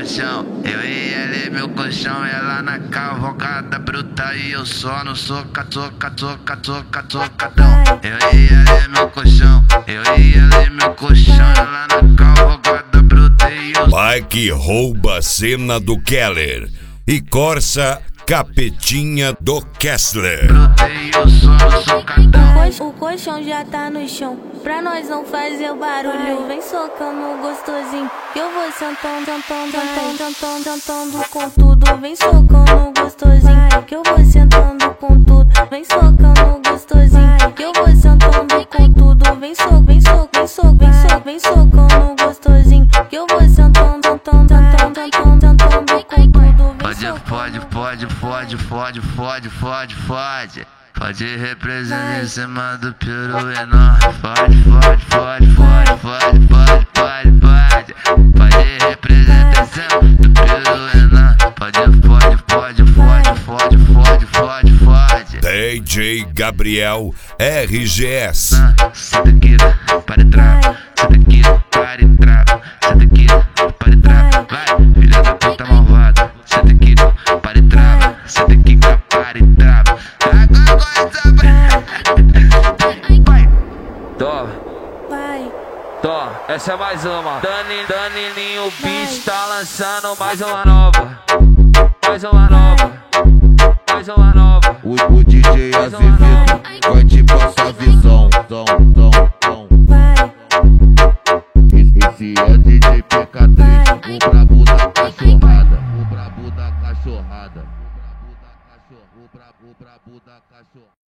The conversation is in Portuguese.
colchão. Eu e ela e meu colchão, ela na cavalgada bruta e eu só no socadão. Eu e ela e meu colchão, eu e ela e meu colchão, ela na cavalgada bruta e eu. Mike rouba a cena do Keller e Corsa capetinha do Kessler. Bruta e eu só no socadão. O colchão já tá no chão, pra nós não fazer barulho. Vem socando gostosinho, que eu vou sentando com tudo. Vem socando gostosinho, que eu vou sentando com tudo. Vem socando gostosinho, que eu vou sentando com tudo. Vem socando gostosinho, que eu vou sentando com tudo. Pode representar em cima do peru enorme. Pode representar em cima do peru enorme. Pode. DJ Gabriel RGS. Senta aqui, para e trava. Senta aqui, para e trava. Senta aqui, para e trava. Vai, filha da puta malvada. Senta aqui, para e trava. Senta aqui, para e trava. Tó, essa é mais uma. Danilinho Beat tá lançando mais uma nova. O DJ Azevedo vai te passar a visão. Esse é DJ PK3, o brabo da cachorrada. O brabo da cachorrada.